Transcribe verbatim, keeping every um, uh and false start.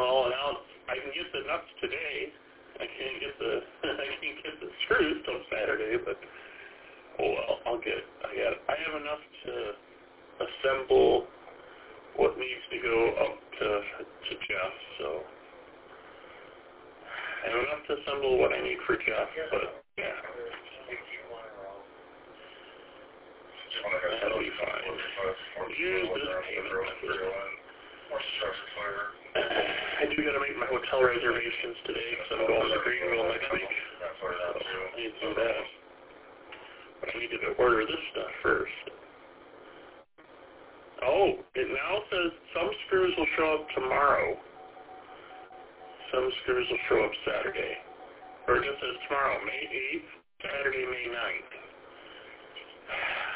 Well, now I can get the nuts today. I can't get the I can't get the screws till Saturday, but oh well, I'll get it. I got I have enough to assemble what needs to go up to to Jeff, so I have enough to assemble what I need for Jeff, but yeah. That'll be fine. Use this payment method. I do gotta make my hotel reservations today because I'm going to Greenville next week. So I need to do that. But I needed to order this stuff first. Oh, it now says some screws will show up tomorrow. Some screws will show up Saturday. Or it just says tomorrow, May eighth, Saturday, May ninth.